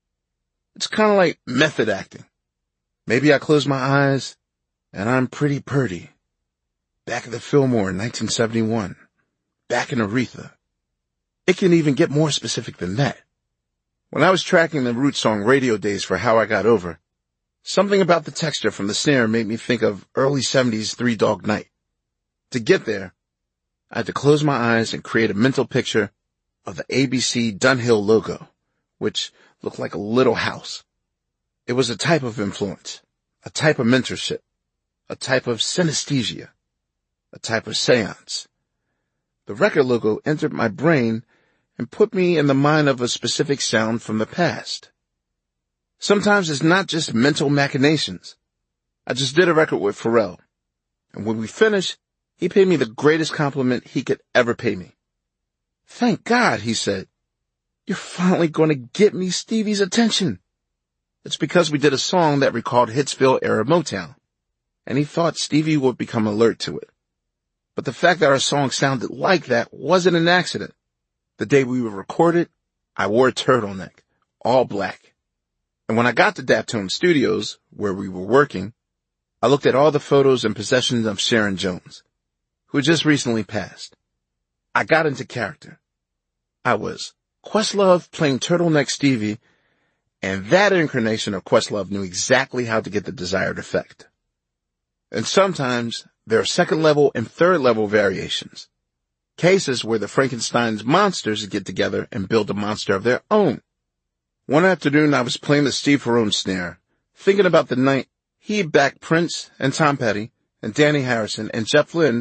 It's kind of like method acting. Maybe I close my eyes and I'm pretty purdy. Back at the Fillmore in nineteen seventy-one. Back in Aretha. It can even get more specific than that. When I was tracking the root song Radio Days for How I Got Over, something about the texture from the snare made me think of early seventies Three Dog Night. To get there, I had to close my eyes and create a mental picture of the A B C Dunhill logo, which looked like a little house. It was a type of influence, a type of mentorship, a type of synesthesia, a type of seance. The record logo entered my brain and put me in the mind of a specific sound from the past. Sometimes it's not just mental machinations. I just did a record with Pharrell, and when we finished, he paid me the greatest compliment he could ever pay me. Thank God, he said. You're finally going to get me Stevie's attention. It's because we did a song that recalled Hitsville-era Motown, and he thought Stevie would become alert to it. But the fact that our song sounded like that wasn't an accident. The day we were recorded, I wore a turtleneck, all black. And when I got to Daptone Studios, where we were working, I looked at all the photos and possessions of Sharon Jones, who had just recently passed. I got into character. I was Questlove playing Turtleneck Stevie, and that incarnation of Questlove knew exactly how to get the desired effect. And sometimes there are second level and third level variations. Cases where the Frankenstein's monsters get together and build a monster of their own. One afternoon I was playing the Steve Ferrone snare, thinking about the night he backed Prince and Tom Petty and Danny Harrison and Jeff Lynne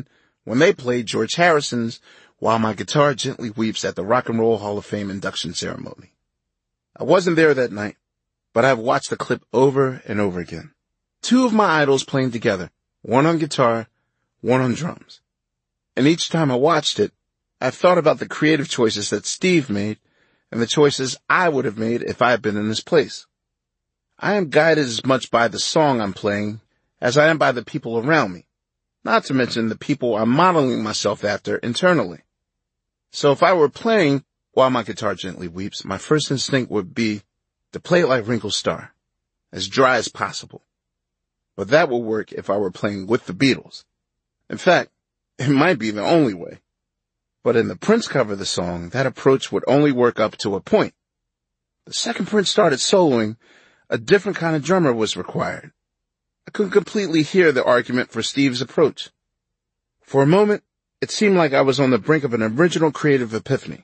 when they played George Harrison's While My Guitar Gently Weeps at the Rock and Roll Hall of Fame induction ceremony. I wasn't there that night, but I've watched the clip over and over again. Two of my idols playing together, one on guitar, one on drums. And each time I watched it, I've thought about the creative choices that Steve made and the choices I would have made if I had been in his place. I am guided as much by the song I'm playing as I am by the people around me, not to mention the people I'm modeling myself after internally. So if I were playing While My Guitar Gently Weeps, my first instinct would be to play it like Ringo Starr, as dry as possible. But that would work if I were playing with the Beatles. In fact, it might be the only way. But in the Prince cover of the song, that approach would only work up to a point. The second Prince started soloing, a different kind of drummer was required. I couldn't completely hear the argument for Steve's approach. For a moment, it seemed like I was on the brink of an original creative epiphany.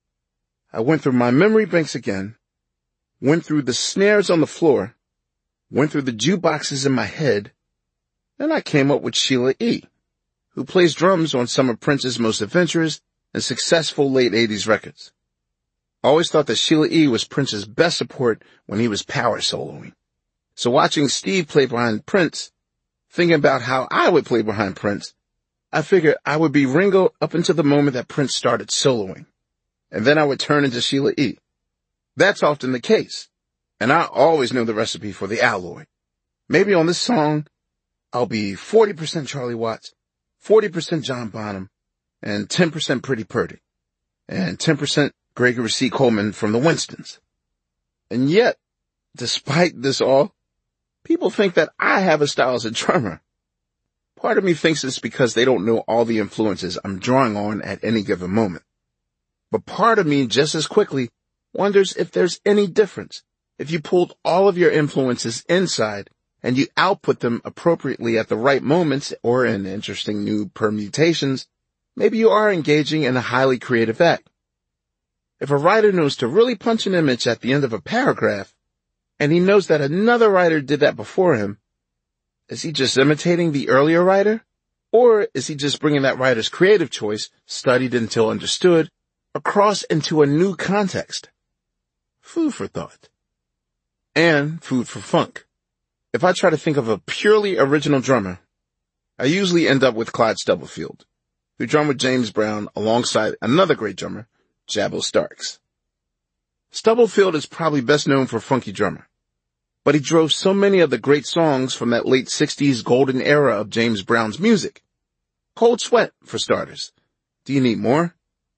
I went through my memory banks again, went through the snares on the floor, went through the jukeboxes in my head, and I came up with Sheila E., who plays drums on some of Prince's most adventurous and successful late eighties records. I always thought that Sheila E. was Prince's best support when he was power soloing. So watching Steve play behind Prince, thinking about how I would play behind Prince, I figured I would be Ringo up until the moment that Prince started soloing, and then I would turn into Sheila E. That's often the case, and I always know the recipe for the alloy. Maybe on this song, I'll be forty percent Charlie Watts, forty percent John Bonham, and ten percent Pretty Purdy, and ten percent Gregory C. Coleman from the Winstons. And yet, despite this all, people think that I have a style as a drummer. Part of me thinks it's because they don't know all the influences I'm drawing on at any given moment. But part of me just as quickly wonders if there's any difference if you pulled all of your influences inside and you output them appropriately at the right moments or in interesting new permutations. Maybe you are engaging in a highly creative act. If a writer knows to really punch an image at the end of a paragraph, and he knows that another writer did that before him, is he just imitating the earlier writer? Or is he just bringing that writer's creative choice, studied until understood, across into a new context? Food for thought. And food for funk. If I try to think of a purely original drummer, I usually end up with Clyde Stubblefield, who drummed with James Brown alongside another great drummer, Jabo Starks. Stubblefield is probably best known for funky drummer, but he drove so many of the great songs from that late sixties golden era of James Brown's music. Cold Sweat, for starters. Do you need more?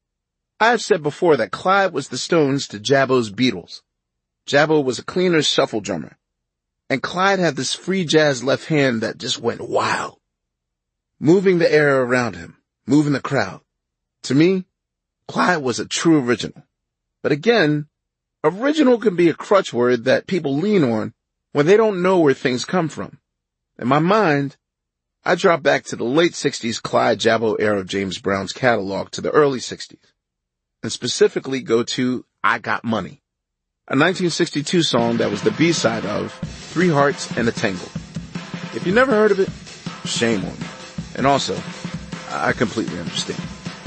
I have said before that Clyde was the Stones to Jabo's Beatles. Jabo was a cleaner shuffle drummer, and Clyde had this free jazz left hand that just went wild, moving the air around him, moving the crowd. To me, Clyde was a true original. But again, original can be a crutch word that people lean on when they don't know where things come from. In my mind, I drop back to the late sixties Clyde Jabo era of James Brown's catalog to the early sixties, and specifically go to I Got Money, a nineteen sixty-two song that was the B-side of Three Hearts and a Tangle. If you never heard of it, shame on you. And also, I completely understand.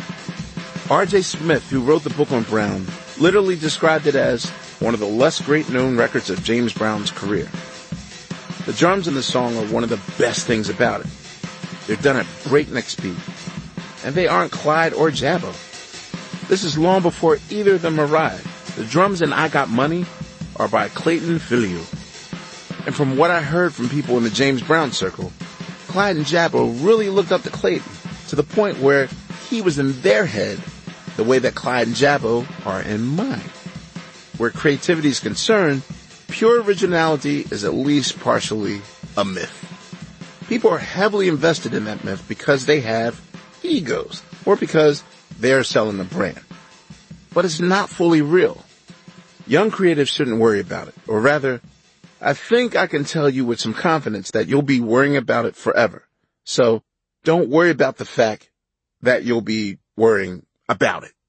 R J Smith, who wrote the book on Brown, literally described it as one of the less great-known records of James Brown's career. The drums in the song are one of the best things about it. They're done at breakneck speed, and they aren't Clyde or Jabo. This is long before either of them arrived. The drums in I Got Money are by Clayton Filiu. And from what I heard from people in the James Brown circle, Clyde and Jabo really looked up to Clayton to the point where he was in their head the way that Clyde and Jabo are in mine. Where creativity is concerned, pure originality is at least partially a myth. People are heavily invested in that myth because they have egos, or because they're selling a brand. But it's not fully real. Young creatives shouldn't worry about it, or rather, I think I can tell you with some confidence that you'll be worrying about it forever. So don't worry about the fact that you'll be worrying about it.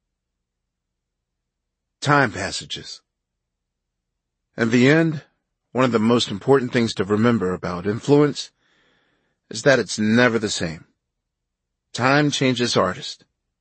Time passages. In the end, one of the most important things to remember about influence is that it's never the same. Time changes artists.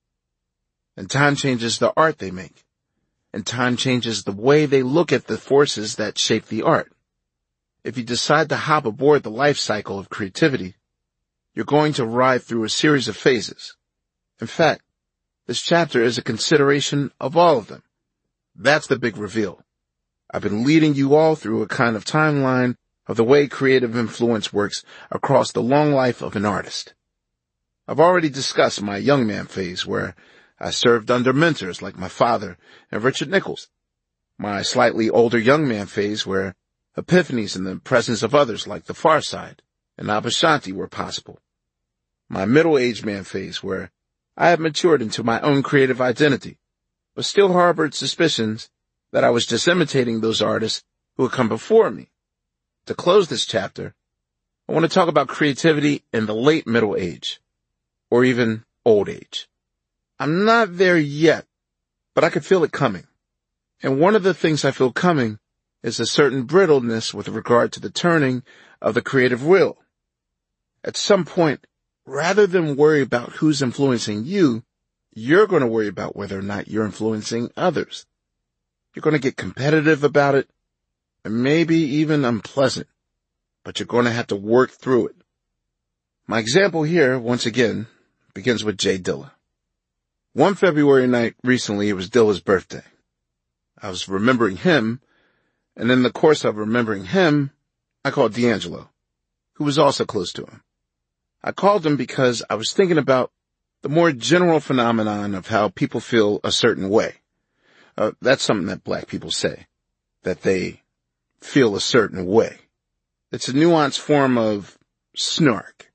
And time changes the art they make. And time changes the way they look at the forces that shape the art. If you decide to hop aboard the life cycle of creativity, you're going to ride through a series of phases. In fact, this chapter is a consideration of all of them. That's the big reveal. I've been leading you all through a kind of timeline of the way creative influence works across the long life of an artist. I've already discussed my young man phase, where I served under mentors like my father and Richard Nichols. My slightly older young man phase, where epiphanies in the presence of others like the Far Side and Abba Shanti were possible. My middle-aged man phase, where I had matured into my own creative identity, but still harbored suspicions that I was just imitating those artists who had come before me. To close this chapter, I want to talk about creativity in the late middle age, or even old age. I'm not there yet, but I could feel it coming. And one of the things I feel coming is a certain brittleness with regard to the turning of the creative wheel. At some point, rather than worry about who's influencing you, you're going to worry about whether or not you're influencing others. You're going to get competitive about it, and maybe even unpleasant, but you're going to have to work through it. My example here, once again, begins with Jay Dilla. One February night recently, it was Dilla's birthday. I was remembering him, and in the course of remembering him, I called D'Angelo, who was also close to him. I called him because I was thinking about the more general phenomenon of how people feel a certain way. Uh, that's something that black people say, that they feel a certain way. It's a nuanced form of snark.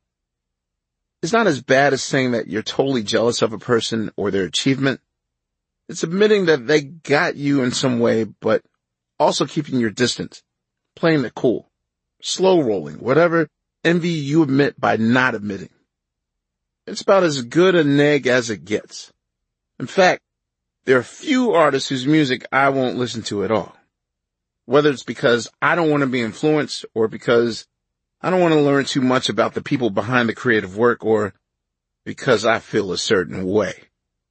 It's not as bad as saying that you're totally jealous of a person or their achievement. It's admitting that they got you in some way, but also keeping your distance, playing it cool, slow rolling, whatever envy you admit by not admitting. It's about as good a neg as it gets. In fact, there are few artists whose music I won't listen to at all. Whether it's because I don't want to be influenced, or because I don't want to learn too much about the people behind the creative work, or because I feel a certain way.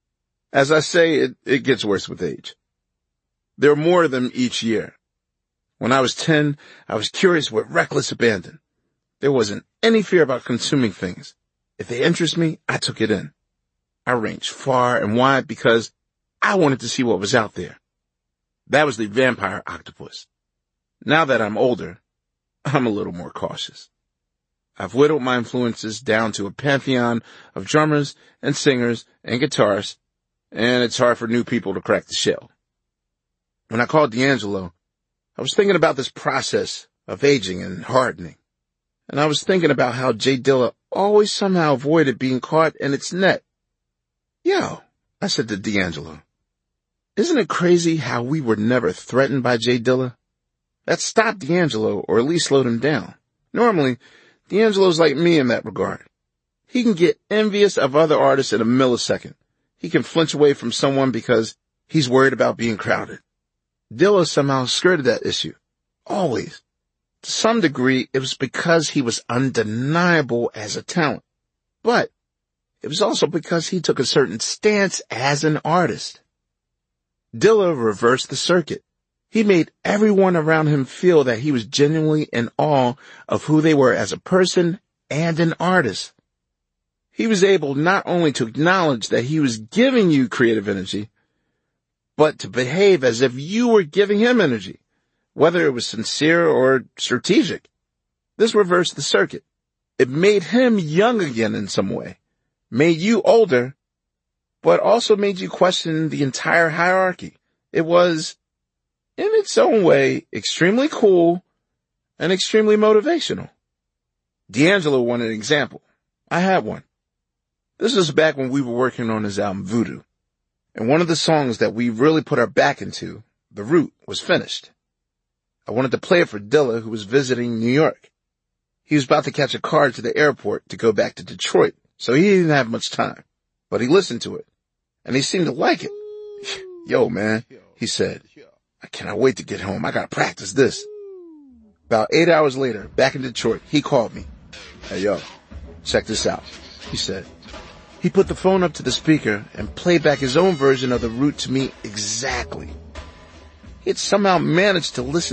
As I say, it, it gets worse with age. There are more of them each year. When I was ten, I was curious with reckless abandon. There wasn't any fear about consuming things. If they interest me, I took it in. I ranged far and wide because I wanted to see what was out there. That was the vampire octopus. Now that I'm older, I'm a little more cautious. I've whittled my influences down to a pantheon of drummers and singers and guitarists, and it's hard for new people to crack the shell. When I called D'Angelo, I was thinking about this process of aging and hardening. And I was thinking about how Jay Dilla always somehow avoided being caught in its net. Yo, I said to D'Angelo, isn't it crazy how we were never threatened by Jay Dilla? That stopped D'Angelo, or at least slowed him down. Normally, D'Angelo's like me in that regard. He can get envious of other artists in a millisecond. He can flinch away from someone because he's worried about being crowded. Dilla somehow skirted that issue. Always. To some degree, it was because he was undeniable as a talent. But it was also because he took a certain stance as an artist. Dilla reversed the circuit. He made everyone around him feel that he was genuinely in awe of who they were as a person and an artist. He was able not only to acknowledge that he was giving you creative energy, but to behave as if you were giving him energy, whether it was sincere or strategic. This reversed the circuit. It made him young again in some way, made you older, but also made you question the entire hierarchy. It was, in its own way, extremely cool and extremely motivational. D'Angelo wanted an example. I had one. This was back when we were working on his album Voodoo. And one of the songs that we really put our back into, The Root, was finished. I wanted to play it for Dilla, who was visiting New York. He was about to catch a car to the airport to go back to Detroit, so he didn't have much time. But he listened to it, and he seemed to like it. Yo, man, he said, I cannot wait to get home. I gotta practice this. About eight hours later, back in Detroit, he called me. Hey, yo, check this out, he said. He put the phone up to the speaker and played back his own version of the route to me exactly. He had somehow managed to listen